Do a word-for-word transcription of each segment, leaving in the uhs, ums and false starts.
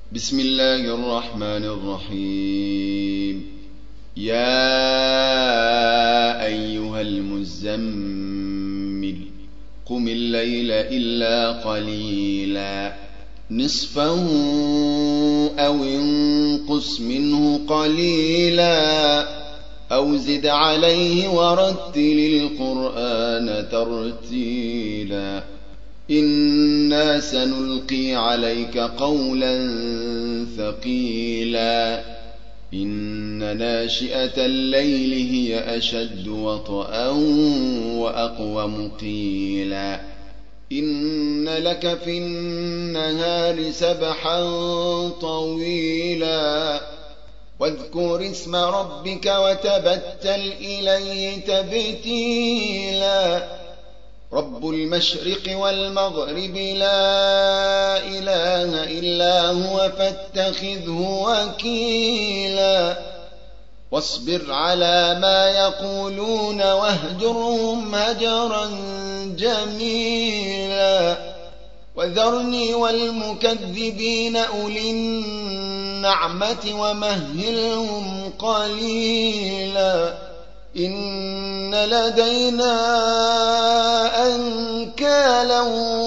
بسم الله الرحمن الرحيم. يا أيها المزمل قم الليل إلا قليلا نصفه أو انقص منه قليلا أو زد عليه ورتل القرآن ترتيلا إنا سنلقي عليك قولا ثقيلا إن ناشئة الليل هي أشد وطئا وأقوم قيلا إن لك في النهار سبحا طويلا واذكر اسم ربك وتبتل إليه تبتيلا رب المشرق والمغرب لا إله إلا هو فاتخذه وكيلا واصبر على ما يقولون واهجرهم هجرا جميلا وذرني والمكذبين أولي النعمة ومهلهم قليلا إن لدينا أنكالا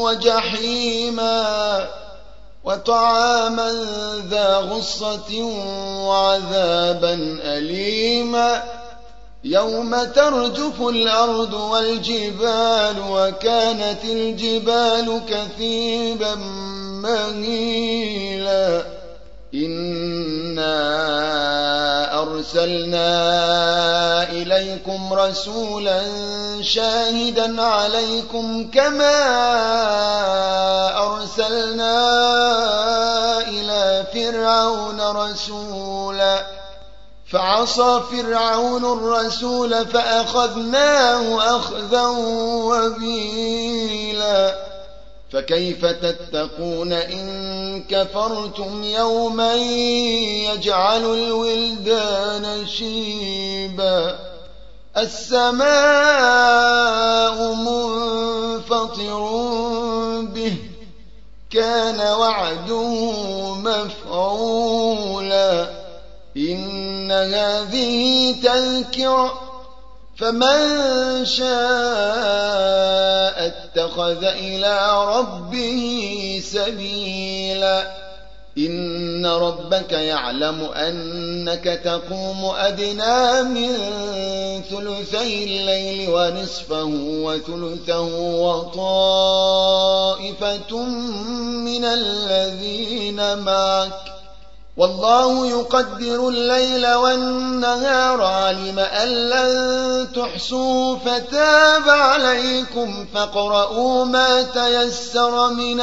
وجحيما وطعاما ذا غصة وعذابا أليما يوم ترجف الأرض والجبال وكانت الجبال كثيبا مهيلا إنا أرسلنا إليكم رسولا شاهدا عليكم كما أرسلنا إلى فرعون رسولا فعصى فرعون الرسول فأخذناه أخذا وبيلا فكيف تتقون إن كفرتم يوما يجعل الولدان شيبا السماء منفطر به كان وعده مفعولا إن هذه تذكرة فمن شاء اتخذ إلى ربه سبيلا إن ربك يعلم أنك تقوم أدنى من ثلثي الليل ونصفه وثلثه وطائفة من الذين معك والله يقدر الليل والنهار علم أن لن تحصوا فتاب عليكم فاقرؤوا ما تيسر من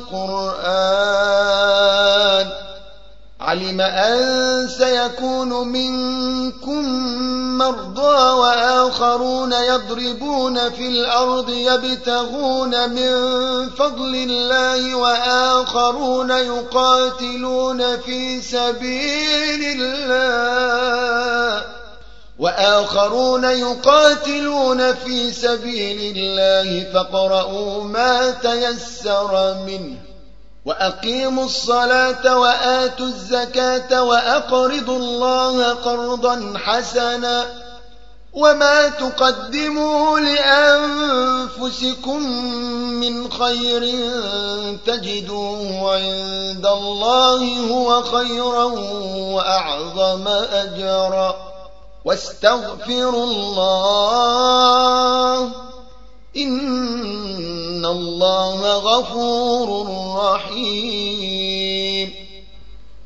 القرآن علم أن سيكون منكم مرضى وآخرون يضربون في الأرض يبتغون من فضل الله وآخرون يقاتلون في سبيل الله وآخرون يقاتلون في سبيل الله فاقرؤوا ما تيسر منه وأقيموا الصلاة وآتوا الزكاة وأقرضوا الله قرضا حسنا وما تقدموا لأنفسكم من خير تجدوه عند الله هو خيرا وأعظم أجرا واستغفروا الله إن الله غفور رحيم